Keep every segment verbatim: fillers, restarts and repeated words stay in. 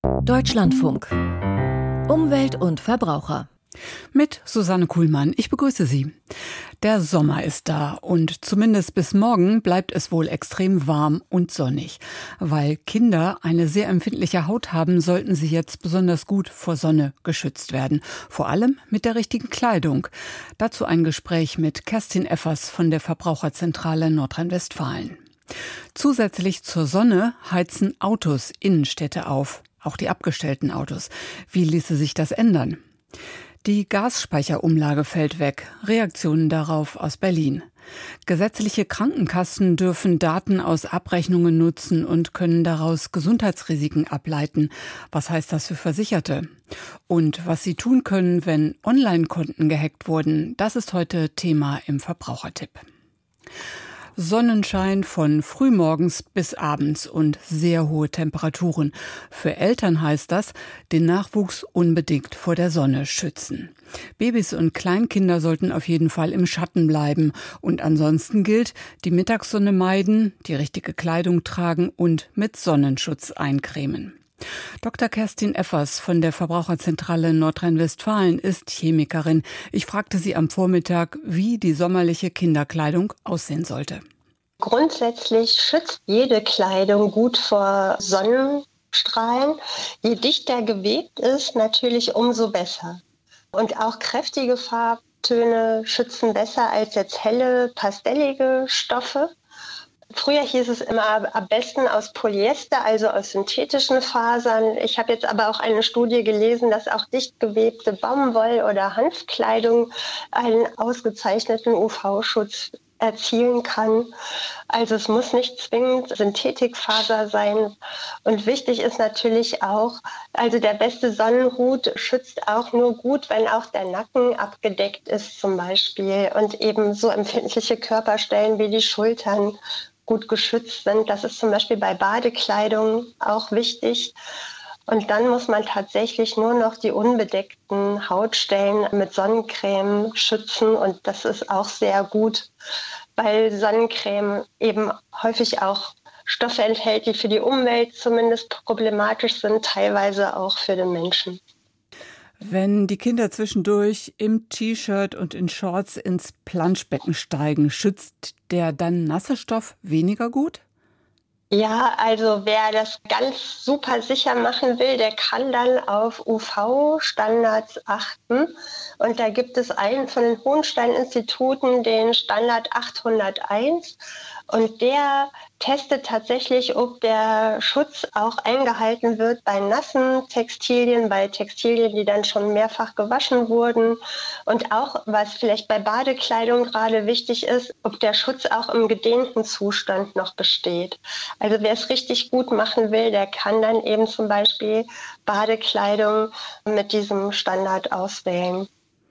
Deutschlandfunk. Umwelt und Verbraucher. Mit Susanne Kuhlmann. Ich begrüße Sie. Der Sommer ist da und zumindest bis morgen bleibt es wohl extrem warm und sonnig. Weil Kinder eine sehr empfindliche Haut haben, sollten sie jetzt besonders gut vor Sonne geschützt werden. Vor allem mit der richtigen Kleidung. Dazu ein Gespräch mit Kerstin Effers von der Verbraucherzentrale Nordrhein-Westfalen. Zusätzlich zur Sonne heizen Autos Innenstädte auf. Auch die abgestellten Autos. Wie ließe sich das ändern? Die Gasspeicherumlage fällt weg. Reaktionen darauf aus Berlin. Gesetzliche Krankenkassen dürfen Daten aus Abrechnungen nutzen und können daraus Gesundheitsrisiken ableiten. Was heißt das für Versicherte? Und was sie tun können, wenn Online-Konten gehackt wurden, das ist heute Thema im Verbrauchertipp. Sonnenschein von frühmorgens bis abends und sehr hohe Temperaturen. Für Eltern heißt das, den Nachwuchs unbedingt vor der Sonne schützen. Babys und Kleinkinder sollten auf jeden Fall im Schatten bleiben. Und ansonsten gilt, die Mittagssonne meiden, die richtige Kleidung tragen und mit Sonnenschutz eincremen. Doktor Kerstin Effers von der Verbraucherzentrale Nordrhein-Westfalen ist Chemikerin. Ich fragte sie am Vormittag, wie die sommerliche Kinderkleidung aussehen sollte. Grundsätzlich schützt jede Kleidung gut vor Sonnenstrahlen. Je dichter gewebt ist, natürlich umso besser. Und auch kräftige Farbtöne schützen besser als jetzt helle, pastellige Stoffe. Früher hieß es immer am besten aus Polyester, also aus synthetischen Fasern. Ich habe jetzt aber auch eine Studie gelesen, dass auch dicht gewebte Baumwoll- oder Hanfkleidung einen ausgezeichneten U V-Schutz erzielen kann. Also es muss nicht zwingend Synthetikfaser sein. Und wichtig ist natürlich auch, also der beste Sonnenhut schützt auch nur gut, wenn auch der Nacken abgedeckt ist zum Beispiel und eben so empfindliche Körperstellen wie die Schultern gut geschützt sind. Das ist zum Beispiel bei Badekleidung auch wichtig. Und dann muss man tatsächlich nur noch die unbedeckten Hautstellen mit Sonnencreme schützen. Und das ist auch sehr gut, weil Sonnencreme eben häufig auch Stoffe enthält, die für die Umwelt zumindest problematisch sind, teilweise auch für den Menschen. Wenn die Kinder zwischendurch im T-Shirt und in Shorts ins Planschbecken steigen, schützt der dann nasse Stoff weniger gut? Ja, also wer das ganz super sicher machen will, der kann dann auf U V-Standards achten. Und da gibt es einen von den Hohenstein-Instituten, den Standard achthunderteins. Und der testet tatsächlich, ob der Schutz auch eingehalten wird bei nassen Textilien, bei Textilien, die dann schon mehrfach gewaschen wurden. Und auch, was vielleicht bei Badekleidung gerade wichtig ist, ob der Schutz auch im gedehnten Zustand noch besteht. Also wer es richtig gut machen will, der kann dann eben zum Beispiel Badekleidung mit diesem Standard auswählen.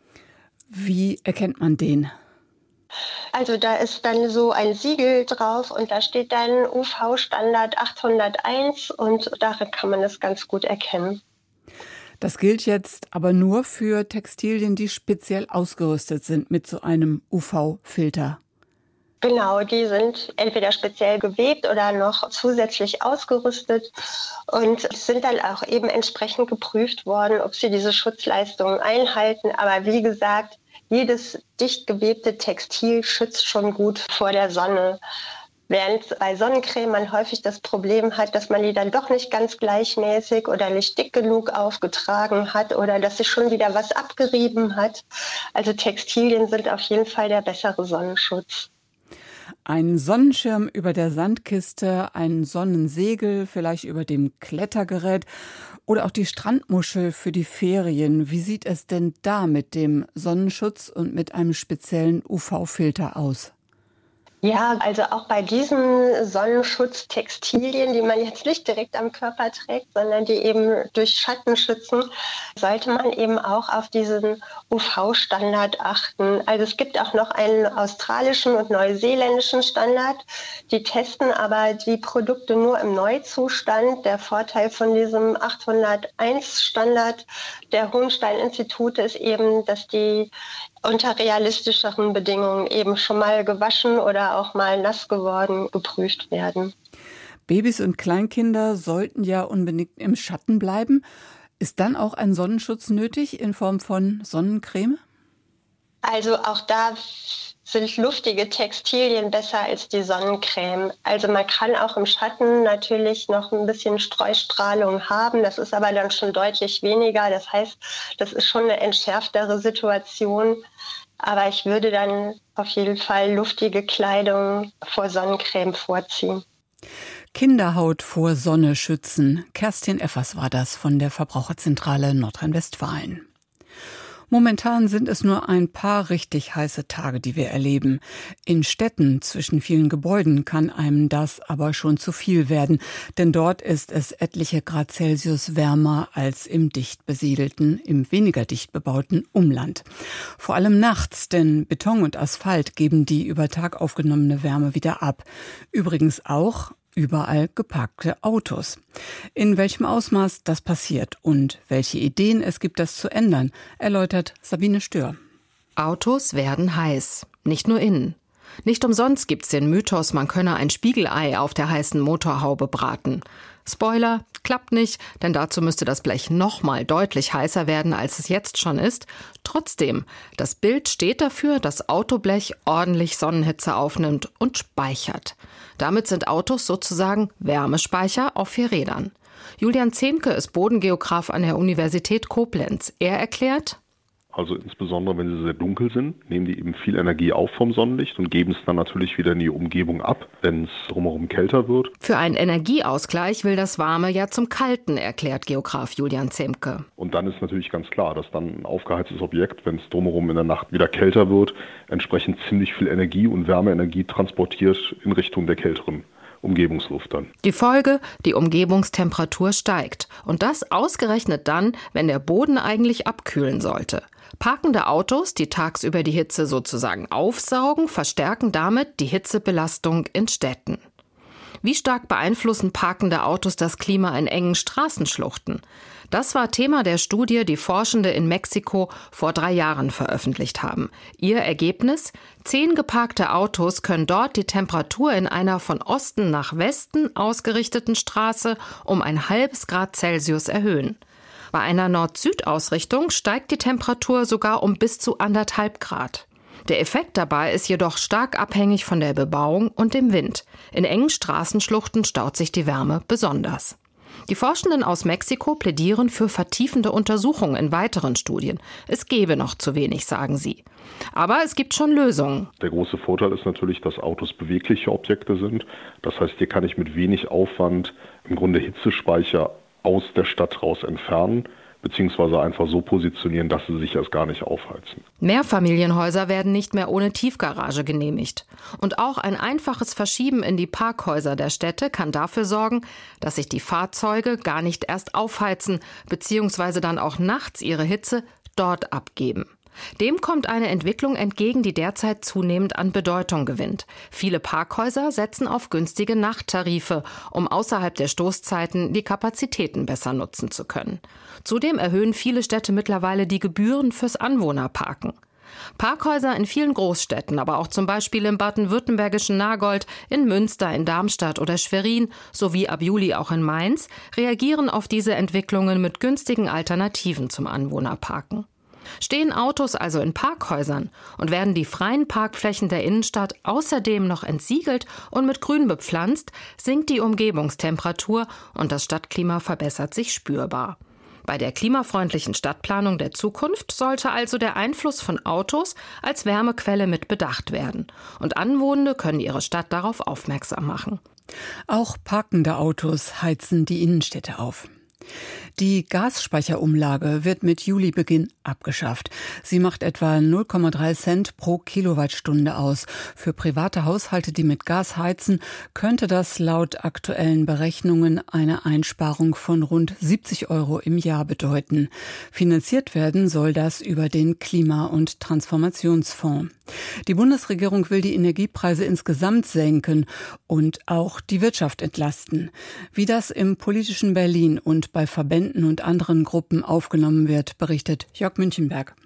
Wie erkennt man den? Also da ist dann so ein Siegel drauf und da steht dann U V-Standard achthunderteins und darin kann man das ganz gut erkennen. Das gilt jetzt aber nur für Textilien, die speziell ausgerüstet sind mit so einem U V-Filter. Genau, die sind entweder speziell gewebt oder noch zusätzlich ausgerüstet und sind dann auch eben entsprechend geprüft worden, ob sie diese Schutzleistungen einhalten. Aber wie gesagt, jedes dicht gewebte Textil schützt schon gut vor der Sonne. Während bei Sonnencreme man häufig das Problem hat, dass man die dann doch nicht ganz gleichmäßig oder nicht dick genug aufgetragen hat oder dass sich schon wieder was abgerieben hat. Also Textilien sind auf jeden Fall der bessere Sonnenschutz. Ein Sonnenschirm über der Sandkiste, ein Sonnensegel, vielleicht über dem Klettergerät oder auch die Strandmuschel für die Ferien. Wie sieht es denn da mit dem Sonnenschutz und mit einem speziellen U V-Filter aus? Ja, also auch bei diesen Sonnenschutztextilien, die man jetzt nicht direkt am Körper trägt, sondern die eben durch Schatten schützen, sollte man eben auch auf diesen U V-Standard achten. Also es gibt auch noch einen australischen und neuseeländischen Standard. Die testen aber die Produkte nur im Neuzustand. Der Vorteil von diesem achthunderteins-Standard der Hohenstein-Institute ist eben, dass die unter realistischeren Bedingungen eben schon mal gewaschen oder auch mal nass geworden geprüft werden. Babys und Kleinkinder sollten ja unbedingt im Schatten bleiben. Ist dann auch ein Sonnenschutz nötig in Form von Sonnencreme? Also auch da sind luftige Textilien besser als die Sonnencreme. Also man kann auch im Schatten natürlich noch ein bisschen Streustrahlung haben. Das ist aber dann schon deutlich weniger. Das heißt, das ist schon eine entschärftere Situation. Aber ich würde dann auf jeden Fall luftige Kleidung vor Sonnencreme vorziehen. Kinderhaut vor Sonne schützen. Kerstin Effers war das von der Verbraucherzentrale Nordrhein-Westfalen. Momentan sind es nur ein paar richtig heiße Tage, die wir erleben. In Städten zwischen vielen Gebäuden kann einem das aber schon zu viel werden, denn dort ist es etliche Grad Celsius wärmer als im dicht besiedelten, im weniger dicht bebauten Umland. Vor allem nachts, denn Beton und Asphalt geben die über Tag aufgenommene Wärme wieder ab. Übrigens auch überall geparkte Autos. In welchem Ausmaß das passiert und welche Ideen es gibt, das zu ändern, erläutert Sabine Stör. Autos werden heiß, nicht nur innen. Nicht umsonst gibt's den Mythos, man könne ein Spiegelei auf der heißen Motorhaube braten. Spoiler, klappt nicht, denn dazu müsste das Blech noch mal deutlich heißer werden, als es jetzt schon ist. Trotzdem, das Bild steht dafür, dass Autoblech ordentlich Sonnenhitze aufnimmt und speichert. Damit sind Autos sozusagen Wärmespeicher auf vier Rädern. Julian Zemke ist Bodengeograf an der Universität Koblenz. Er erklärt: Also insbesondere, wenn sie sehr dunkel sind, nehmen die eben viel Energie auf vom Sonnenlicht und geben es dann natürlich wieder in die Umgebung ab, wenn es drumherum kälter wird. Für einen Energieausgleich will das Warme ja zum Kalten, erklärt Geograf Julian Zemke. Und dann ist natürlich ganz klar, dass dann ein aufgeheiztes Objekt, wenn es drumherum in der Nacht wieder kälter wird, entsprechend ziemlich viel Energie und Wärmeenergie transportiert in Richtung der kälteren Umgebungsluft dann. Die Folge, die Umgebungstemperatur steigt. Und das ausgerechnet dann, wenn der Boden eigentlich abkühlen sollte. Parkende Autos, die tagsüber die Hitze sozusagen aufsaugen, verstärken damit die Hitzebelastung in Städten. Wie stark beeinflussen parkende Autos das Klima in engen Straßenschluchten? Das war Thema der Studie, die Forschende in Mexiko vor drei Jahren veröffentlicht haben. Ihr Ergebnis? Zehn geparkte Autos können dort die Temperatur in einer von Osten nach Westen ausgerichteten Straße um ein halbes Grad Celsius erhöhen. Bei einer Nord-Süd-Ausrichtung steigt die Temperatur sogar um bis zu anderthalb Grad. Der Effekt dabei ist jedoch stark abhängig von der Bebauung und dem Wind. In engen Straßenschluchten staut sich die Wärme besonders. Die Forschenden aus Mexiko plädieren für vertiefende Untersuchungen in weiteren Studien. Es gebe noch zu wenig, sagen sie. Aber es gibt schon Lösungen. Der große Vorteil ist natürlich, dass Autos bewegliche Objekte sind. Das heißt, hier kann ich mit wenig Aufwand im Grunde Hitzespeicher aus der Stadt raus entfernen, beziehungsweise einfach so positionieren, dass sie sich erst gar nicht aufheizen. Mehrfamilienhäuser werden nicht mehr ohne Tiefgarage genehmigt. Und auch ein einfaches Verschieben in die Parkhäuser der Städte kann dafür sorgen, dass sich die Fahrzeuge gar nicht erst aufheizen, beziehungsweise dann auch nachts ihre Hitze dort abgeben. Dem kommt eine Entwicklung entgegen, die derzeit zunehmend an Bedeutung gewinnt. Viele Parkhäuser setzen auf günstige Nachttarife, um außerhalb der Stoßzeiten die Kapazitäten besser nutzen zu können. Zudem erhöhen viele Städte mittlerweile die Gebühren fürs Anwohnerparken. Parkhäuser in vielen Großstädten, aber auch zum Beispiel im baden-württembergischen Nagold, in Münster, in Darmstadt oder Schwerin sowie ab Juli auch in Mainz, reagieren auf diese Entwicklungen mit günstigen Alternativen zum Anwohnerparken. Stehen Autos also in Parkhäusern und werden die freien Parkflächen der Innenstadt außerdem noch entsiegelt und mit Grün bepflanzt, sinkt die Umgebungstemperatur und das Stadtklima verbessert sich spürbar. Bei der klimafreundlichen Stadtplanung der Zukunft sollte also der Einfluss von Autos als Wärmequelle mit bedacht werden. Und Anwohner können ihre Stadt darauf aufmerksam machen. Auch parkende Autos heizen die Innenstädte auf. Die Gasspeicherumlage wird mit Julibeginn abgeschafft. Sie macht etwa null Komma drei Cent pro Kilowattstunde aus. Für private Haushalte, die mit Gas heizen, könnte das laut aktuellen Berechnungen eine Einsparung von rund siebzig Euro im Jahr bedeuten. Finanziert werden soll das über den Klima- und Transformationsfonds. Die Bundesregierung will die Energiepreise insgesamt senken und auch die Wirtschaft entlasten. Wie das im politischen Berlin und bei Verbänden und anderen Gruppen aufgenommen wird, berichtet Jörg Münchenberg.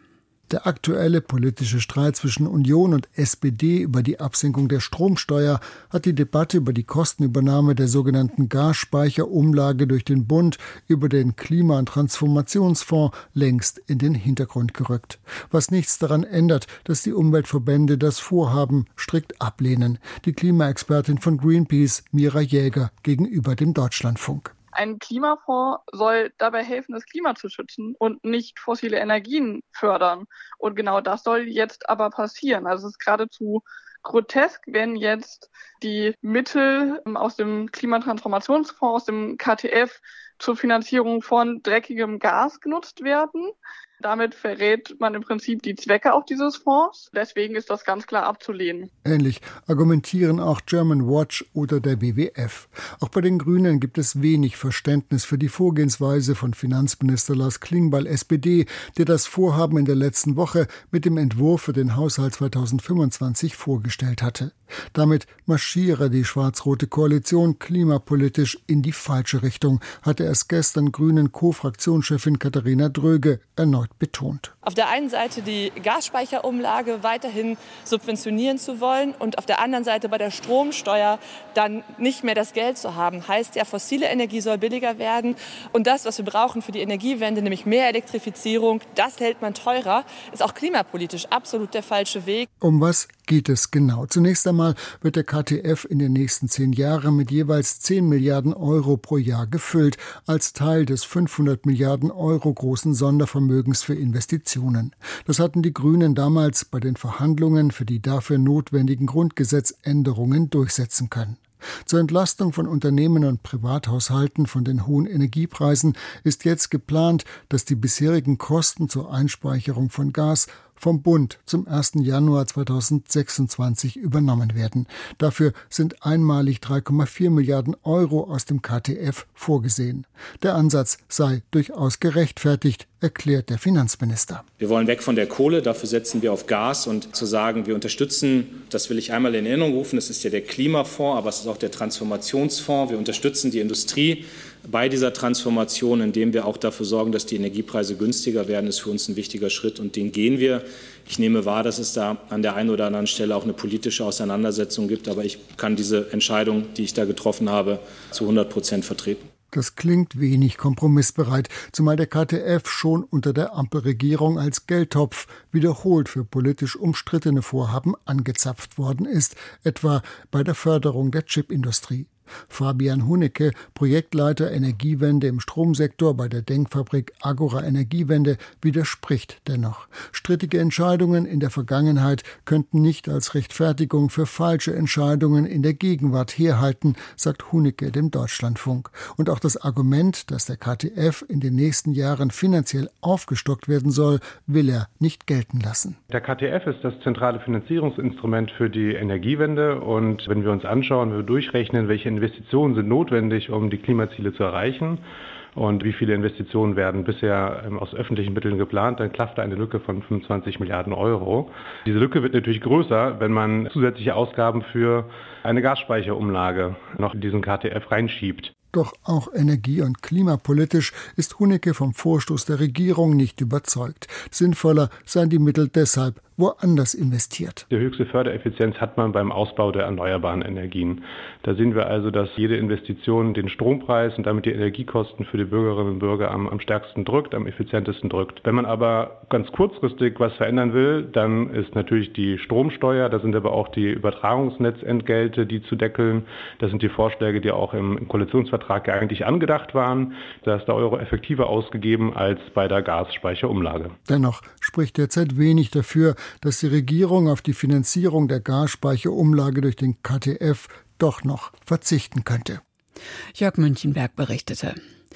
Der aktuelle politische Streit zwischen Union und S P D über die Absenkung der Stromsteuer hat die Debatte über die Kostenübernahme der sogenannten Gasspeicherumlage durch den Bund über den Klima- und Transformationsfonds längst in den Hintergrund gerückt. Was nichts daran ändert, dass die Umweltverbände das Vorhaben strikt ablehnen. Die Klimaexpertin von Greenpeace, Mira Jäger, gegenüber dem Deutschlandfunk. Ein Klimafonds soll dabei helfen, das Klima zu schützen und nicht fossile Energien fördern. Und genau das soll jetzt aber passieren. Also es ist geradezu grotesk, wenn jetzt die Mittel aus dem Klimatransformationsfonds, aus dem K T F, zur Finanzierung von dreckigem Gas genutzt werden. Damit verrät man im Prinzip die Zwecke auch dieses Fonds. Deswegen ist das ganz klar abzulehnen. Ähnlich argumentieren auch German Watch oder der W W F. Auch bei den Grünen gibt es wenig Verständnis für die Vorgehensweise von Finanzminister Lars Klingbeil, S P D, der das Vorhaben in der letzten Woche mit dem Entwurf für den Haushalt zweitausendfünfundzwanzig vorgestellt hatte. Damit marschiere die schwarz-rote Koalition klimapolitisch in die falsche Richtung, hatte erst gestern Grünen Co-Fraktionschefin Katharina Dröge erneut betont. Auf der einen Seite die Gasspeicherumlage weiterhin subventionieren zu wollen und auf der anderen Seite bei der Stromsteuer dann nicht mehr das Geld zu haben. Heißt ja, fossile Energie soll billiger werden und das, was wir brauchen für die Energiewende, nämlich mehr Elektrifizierung, das hält man teurer, ist auch klimapolitisch absolut der falsche Weg. Um was geht es genau? Zunächst einmal wird der K T F in den nächsten zehn Jahren mit jeweils zehn Milliarden Euro pro Jahr gefüllt, als Teil des fünfhundert Milliarden Euro großen Sondervermögens für Investitionen. Das hatten die Grünen damals bei den Verhandlungen für die dafür notwendigen Grundgesetzänderungen durchsetzen können. Zur Entlastung von Unternehmen und Privathaushalten von den hohen Energiepreisen ist jetzt geplant, dass die bisherigen Kosten zur Einspeicherung von Gas vom Bund zum ersten Januar zweitausendsechsundzwanzig übernommen werden. Dafür sind einmalig drei Komma vier Milliarden Euro aus dem K T F vorgesehen. Der Ansatz sei durchaus gerechtfertigt, erklärt der Finanzminister. Wir wollen weg von der Kohle, dafür setzen wir auf Gas und zu sagen, wir unterstützen, das will ich einmal in Erinnerung rufen, das ist ja der Klimafonds, aber es ist auch der Transformationsfonds. Wir unterstützen die Industrie bei dieser Transformation, indem wir auch dafür sorgen, dass die Energiepreise günstiger werden, ist für uns ein wichtiger Schritt und den gehen wir. Ich nehme wahr, dass es da an der einen oder anderen Stelle auch eine politische Auseinandersetzung gibt, aber ich kann diese Entscheidung, die ich da getroffen habe, zu hundert Prozent vertreten. Das klingt wenig kompromissbereit, zumal der K T F schon unter der Ampelregierung als Geldtopf wiederholt für politisch umstrittene Vorhaben angezapft worden ist, etwa bei der Förderung der Chipindustrie. Fabian Hunecke, Projektleiter Energiewende im Stromsektor bei der Denkfabrik Agora Energiewende, widerspricht dennoch. Strittige Entscheidungen in der Vergangenheit könnten nicht als Rechtfertigung für falsche Entscheidungen in der Gegenwart herhalten, sagt Hunecke dem Deutschlandfunk. Und auch das Argument, dass der K T F in den nächsten Jahren finanziell aufgestockt werden soll, will er nicht gelten lassen. Der K T F ist das zentrale Finanzierungsinstrument für die Energiewende und wenn wir uns anschauen, wenn wir durchrechnen, welche Investitionen sind notwendig, um die Klimaziele zu erreichen und wie viele Investitionen werden bisher aus öffentlichen Mitteln geplant, dann klafft da eine Lücke von fünfundzwanzig Milliarden Euro. Diese Lücke wird natürlich größer, wenn man zusätzliche Ausgaben für eine Gasspeicherumlage noch in diesen K T F reinschiebt. Doch auch energie- und klimapolitisch ist Hunecke vom Vorstoß der Regierung nicht überzeugt. Sinnvoller seien die Mittel deshalb woanders investiert. Die höchste Fördereffizienz hat man beim Ausbau der erneuerbaren Energien. Da sehen wir also, dass jede Investition den Strompreis und damit die Energiekosten für die Bürgerinnen und Bürger am, am stärksten drückt, am effizientesten drückt. Wenn man aber ganz kurzfristig was verändern will, dann ist natürlich die Stromsteuer, da sind aber auch die Übertragungsnetzentgelte, die zu deckeln. Das sind die Vorschläge, die auch im, im Koalitionsvertrag ja eigentlich angedacht waren. Da ist der Euro effektiver ausgegeben als bei der Gasspeicherumlage. Dennoch spricht derzeit wenig dafür, dass die Regierung auf die Finanzierung der Gasspeicherumlage durch den K T F doch noch verzichten könnte. Jörg Münchenberg berichtete.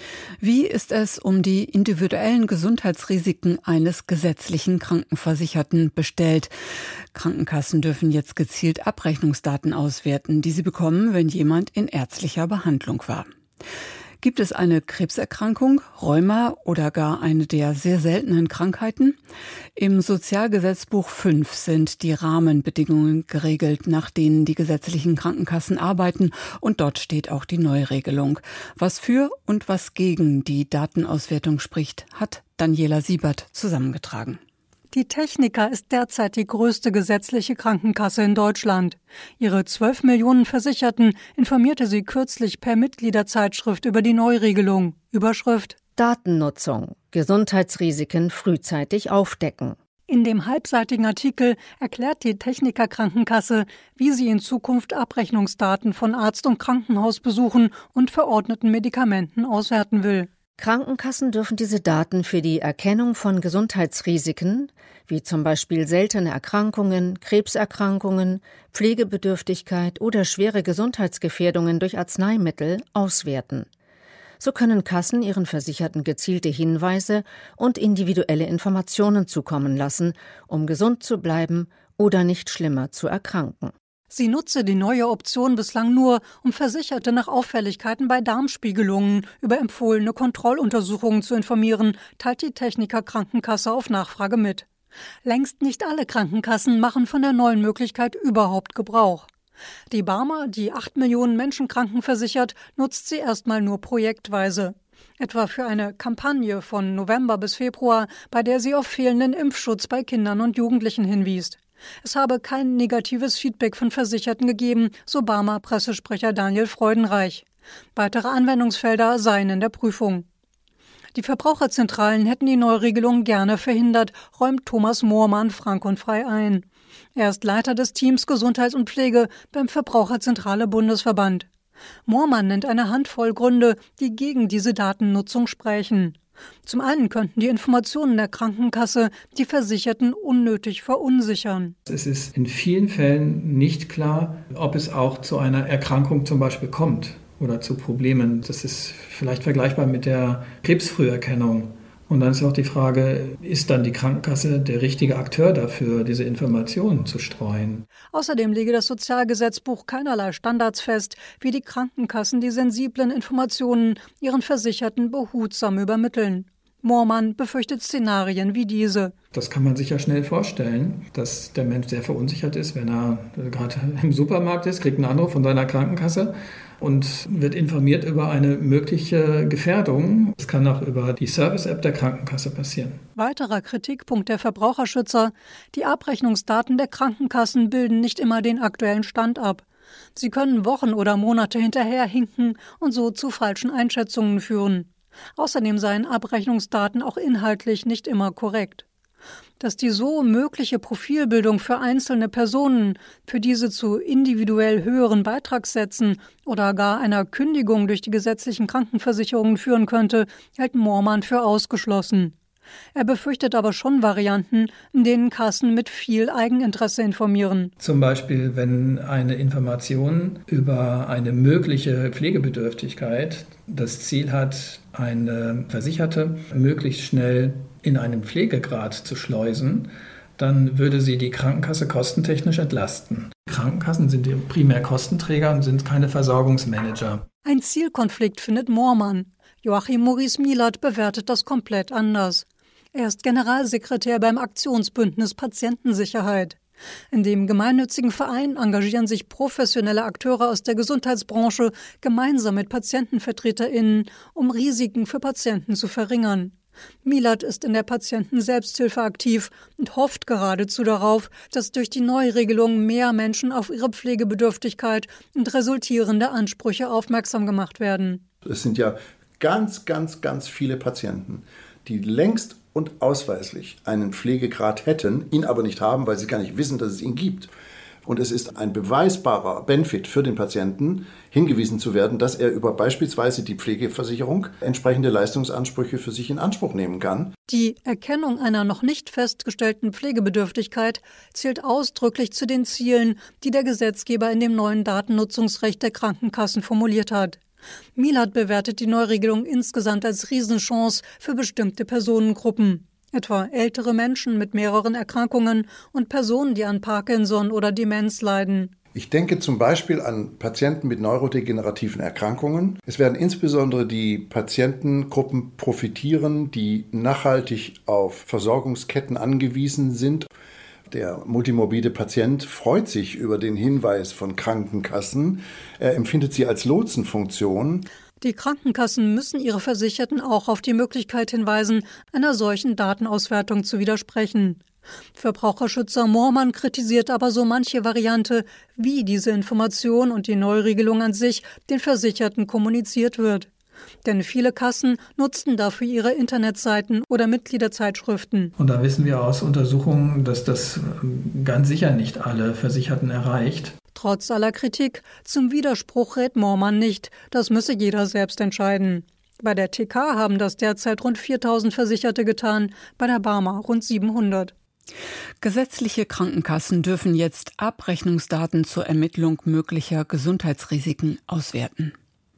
Wie ist es um die individuellen Gesundheitsrisiken eines gesetzlichen Krankenversicherten bestellt? Krankenkassen dürfen jetzt gezielt Abrechnungsdaten auswerten, die sie bekommen, wenn jemand in ärztlicher Behandlung war. Gibt es eine Krebserkrankung, Rheuma oder gar eine der sehr seltenen Krankheiten? Im Sozialgesetzbuch fünf sind die Rahmenbedingungen geregelt, nach denen die gesetzlichen Krankenkassen arbeiten, und dort steht auch die Neuregelung. Was für und was gegen die Datenauswertung spricht, hat Daniela Siebert zusammengetragen. Die Techniker ist derzeit die größte gesetzliche Krankenkasse in Deutschland. Ihre zwölf Millionen Versicherten informierte sie kürzlich per Mitgliederzeitschrift über die Neuregelung. Überschrift: Datennutzung. Gesundheitsrisiken frühzeitig aufdecken. In dem halbseitigen Artikel erklärt die Techniker Krankenkasse, wie sie in Zukunft Abrechnungsdaten von Arzt- und Krankenhausbesuchen und verordneten Medikamenten auswerten will. Krankenkassen dürfen diese Daten für die Erkennung von Gesundheitsrisiken, wie zum Beispiel seltene Erkrankungen, Krebserkrankungen, Pflegebedürftigkeit oder schwere Gesundheitsgefährdungen durch Arzneimittel, auswerten. So können Kassen ihren Versicherten gezielte Hinweise und individuelle Informationen zukommen lassen, um gesund zu bleiben oder nicht schlimmer zu erkranken. Sie nutze die neue Option bislang nur, um Versicherte nach Auffälligkeiten bei Darmspiegelungen über empfohlene Kontrolluntersuchungen zu informieren, teilt die Techniker Krankenkasse auf Nachfrage mit. Längst nicht alle Krankenkassen machen von der neuen Möglichkeit überhaupt Gebrauch. Die Barmer, die acht Millionen Menschen krankenversichert, nutzt sie erstmal nur projektweise. Etwa für eine Kampagne von November bis Februar, bei der sie auf fehlenden Impfschutz bei Kindern und Jugendlichen hinwies. Es habe kein negatives Feedback von Versicherten gegeben, so Barmer Pressesprecher Daniel Freudenreich. Weitere Anwendungsfelder seien in der Prüfung. Die Verbraucherzentralen hätten die Neuregelung gerne verhindert, räumt Thomas Moormann frank und frei ein. Er ist Leiter des Teams Gesundheit und Pflege beim Verbraucherzentrale Bundesverband. Moormann nennt eine Handvoll Gründe, die gegen diese Datennutzung sprechen. Zum einen könnten die Informationen der Krankenkasse die Versicherten unnötig verunsichern. Es ist in vielen Fällen nicht klar, ob es auch zu einer Erkrankung zum Beispiel kommt oder zu Problemen. Das ist vielleicht vergleichbar mit der Krebsfrüherkennung. Und dann ist auch die Frage, ist dann die Krankenkasse der richtige Akteur dafür, diese Informationen zu streuen? Außerdem lege das Sozialgesetzbuch keinerlei Standards fest, wie die Krankenkassen die sensiblen Informationen ihren Versicherten behutsam übermitteln. Moormann befürchtet Szenarien wie diese. Das kann man sich ja schnell vorstellen, dass der Mensch sehr verunsichert ist, wenn er gerade im Supermarkt ist, kriegt einen Anruf von seiner Krankenkasse und wird informiert über eine mögliche Gefährdung. Das kann auch über die Service-App der Krankenkasse passieren. Weiterer Kritikpunkt der Verbraucherschützer: Die Abrechnungsdaten der Krankenkassen bilden nicht immer den aktuellen Stand ab. Sie können Wochen oder Monate hinterherhinken und so zu falschen Einschätzungen führen. Außerdem seien Abrechnungsdaten auch inhaltlich nicht immer korrekt. Dass die so mögliche Profilbildung für einzelne Personen, für diese zu individuell höheren Beitragssätzen oder gar einer Kündigung durch die gesetzlichen Krankenversicherungen führen könnte, hält Moormann für ausgeschlossen. Er befürchtet aber schon Varianten, in denen Kassen mit viel Eigeninteresse informieren. Zum Beispiel, wenn eine Information über eine mögliche Pflegebedürftigkeit das Ziel hat, eine Versicherte möglichst schnell in einen Pflegegrad zu schleusen, dann würde sie die Krankenkasse kostentechnisch entlasten. Krankenkassen sind ja primär Kostenträger und sind keine Versorgungsmanager. Ein Zielkonflikt findet Moormann. Joachim Maurice Mielert bewertet das komplett anders. Er ist Generalsekretär beim Aktionsbündnis Patientensicherheit. In dem gemeinnützigen Verein engagieren sich professionelle Akteure aus der Gesundheitsbranche gemeinsam mit PatientenvertreterInnen, um Risiken für Patienten zu verringern. Mielert ist in der Patienten-Selbsthilfe aktiv und hofft geradezu darauf, dass durch die Neuregelung mehr Menschen auf ihre Pflegebedürftigkeit und resultierende Ansprüche aufmerksam gemacht werden. Es sind ja ganz, ganz, ganz viele Patienten, die längst und ausweislich einen Pflegegrad hätten, ihn aber nicht haben, weil sie gar nicht wissen, dass es ihn gibt. Und es ist ein beweisbarer Benefit für den Patienten, hingewiesen zu werden, dass er über beispielsweise die Pflegeversicherung entsprechende Leistungsansprüche für sich in Anspruch nehmen kann. Die Erkennung einer noch nicht festgestellten Pflegebedürftigkeit zählt ausdrücklich zu den Zielen, die der Gesetzgeber in dem neuen Datennutzungsrecht der Krankenkassen formuliert hat. Mielert bewertet die Neuregelung insgesamt als Riesenchance für bestimmte Personengruppen, etwa ältere Menschen mit mehreren Erkrankungen und Personen, die an Parkinson oder Demenz leiden. Ich denke zum Beispiel an Patienten mit neurodegenerativen Erkrankungen. Es werden insbesondere die Patientengruppen profitieren, die nachhaltig auf Versorgungsketten angewiesen sind. Der multimorbide Patient freut sich über den Hinweis von Krankenkassen. Er empfindet sie als Lotsenfunktion. Die Krankenkassen müssen ihre Versicherten auch auf die Möglichkeit hinweisen, einer solchen Datenauswertung zu widersprechen. Verbraucherschützer Moormann kritisiert aber so manche Variante, wie diese Information und die Neuregelung an sich den Versicherten kommuniziert wird. Denn viele Kassen nutzten dafür ihre Internetseiten oder Mitgliederzeitschriften. Und da wissen wir aus Untersuchungen, dass das ganz sicher nicht alle Versicherten erreicht. Trotz aller Kritik, zum Widerspruch rät Moormann nicht. Das müsse jeder selbst entscheiden. Bei der T K haben das derzeit rund viertausend Versicherte getan, bei der Barmer rund siebenhundert. Gesetzliche Krankenkassen dürfen jetzt Abrechnungsdaten zur Ermittlung möglicher Gesundheitsrisiken auswerten.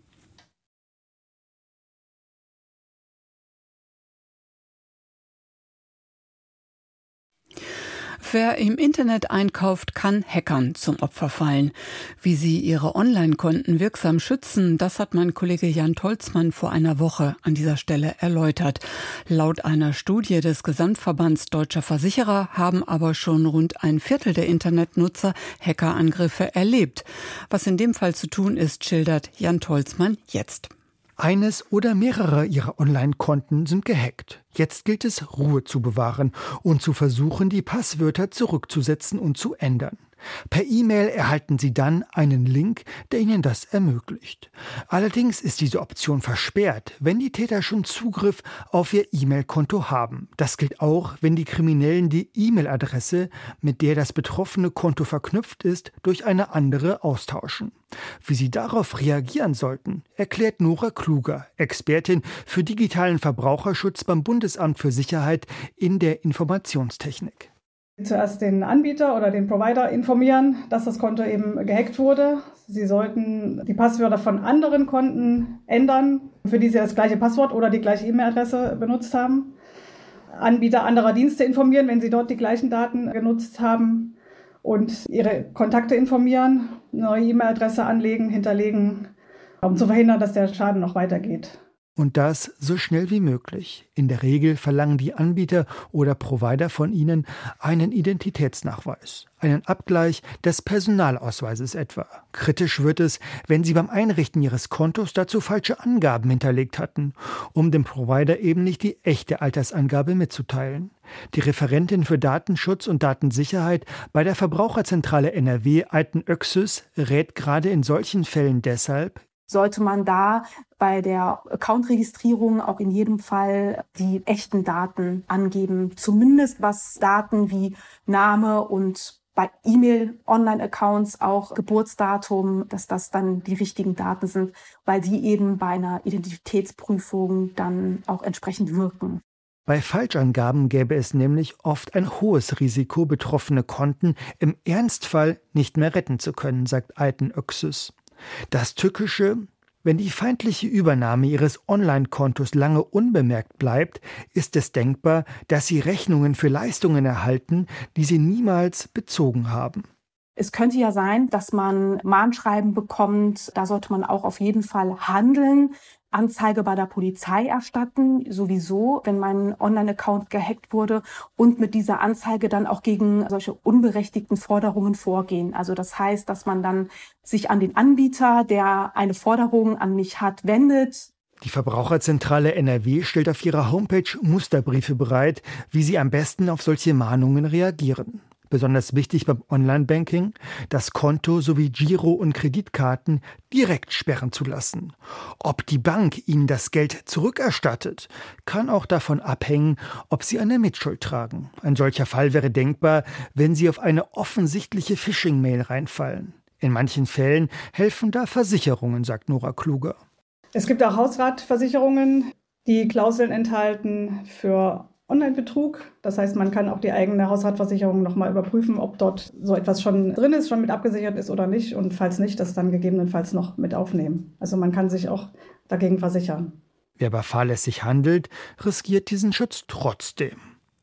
Wer im Internet einkauft, kann Hackern zum Opfer fallen. Wie sie ihre Online-Konten wirksam schützen, das hat mein Kollege Jan Tolzmann vor einer Woche an dieser Stelle erläutert. Laut einer Studie des Gesamtverbands Deutscher Versicherer haben aber schon rund ein Viertel der Internetnutzer Hackerangriffe erlebt. Was in dem Fall zu tun ist, schildert Jan Tolzmann jetzt. Eines oder mehrere ihrer Online-Konten sind gehackt. Jetzt gilt es, Ruhe zu bewahren und zu versuchen, die Passwörter zurückzusetzen und zu ändern. Per E-Mail erhalten Sie dann einen Link, der Ihnen das ermöglicht. Allerdings ist diese Option versperrt, wenn die Täter schon Zugriff auf Ihr E-Mail-Konto haben. Das gilt auch, wenn die Kriminellen die E-Mail-Adresse, mit der das betroffene Konto verknüpft ist, durch eine andere austauschen. Wie Sie darauf reagieren sollten, erklärt Nora Kluger, Expertin für digitalen Verbraucherschutz beim Bundesamt für Sicherheit in der Informationstechnik. Zuerst den Anbieter oder den Provider informieren, dass das Konto eben gehackt wurde. Sie sollten die Passwörter von anderen Konten ändern, für die Sie das gleiche Passwort oder die gleiche E-Mail-Adresse benutzt haben. Anbieter anderer Dienste informieren, wenn Sie dort die gleichen Daten genutzt haben. Und Ihre Kontakte informieren, eine neue E-Mail-Adresse anlegen, hinterlegen, um zu verhindern, dass der Schaden noch weitergeht. Und das so schnell wie möglich. In der Regel verlangen die Anbieter oder Provider von Ihnen einen Identitätsnachweis, einen Abgleich des Personalausweises etwa. Kritisch wird es, wenn Sie beim Einrichten Ihres Kontos dazu falsche Angaben hinterlegt hatten, um dem Provider eben nicht die echte Altersangabe mitzuteilen. Die Referentin für Datenschutz und Datensicherheit bei der Verbraucherzentrale N R W, Aiten Öksüs, rät gerade in solchen Fällen deshalb, sollte man da bei der Account-Registrierung auch in jedem Fall die echten Daten angeben. Zumindest was Daten wie Name und bei E-Mail-Online-Accounts auch Geburtsdatum, dass das dann die richtigen Daten sind, weil die eben bei einer Identitätsprüfung dann auch entsprechend wirken. Bei Falschangaben gäbe es nämlich oft ein hohes Risiko, betroffene Konten im Ernstfall nicht mehr retten zu können, sagt Aiten Öksüs. Das Tückische: Wenn die feindliche Übernahme Ihres Online-Kontos lange unbemerkt bleibt, ist es denkbar, dass Sie Rechnungen für Leistungen erhalten, die Sie niemals bezogen haben. Es könnte ja sein, dass man Mahnschreiben bekommt. Da sollte man auch auf jeden Fall handeln. Anzeige bei der Polizei erstatten, sowieso, wenn mein Online-Account gehackt wurde, und mit dieser Anzeige dann auch gegen solche unberechtigten Forderungen vorgehen. Also das heißt, dass man dann sich an den Anbieter, der eine Forderung an mich hat, wendet. Die Verbraucherzentrale N R W stellt auf ihrer Homepage Musterbriefe bereit, wie Sie am besten auf solche Mahnungen reagieren. Besonders wichtig beim Online-Banking, das Konto sowie Giro- und Kreditkarten direkt sperren zu lassen. Ob die Bank Ihnen das Geld zurückerstattet, kann auch davon abhängen, ob Sie eine Mitschuld tragen. Ein solcher Fall wäre denkbar, wenn Sie auf eine offensichtliche Phishing-Mail reinfallen. In manchen Fällen helfen da Versicherungen, sagt Nora Kluger. Es gibt auch Hausratversicherungen, die Klauseln enthalten für Online-Betrug. Das heißt, man kann auch die eigene Hausratversicherung nochmal überprüfen, ob dort so etwas schon drin ist, schon mit abgesichert ist oder nicht. Und falls nicht, das dann gegebenenfalls noch mit aufnehmen. Also man kann sich auch dagegen versichern. Wer aber fahrlässig handelt, riskiert diesen Schutz trotzdem.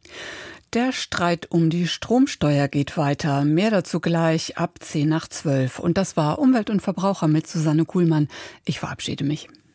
Der Streit um die Stromsteuer geht weiter. Mehr dazu gleich ab zehn nach zwölf. Und das war Umwelt und Verbraucher mit Susanne Kuhlmann. Ich verabschiede mich.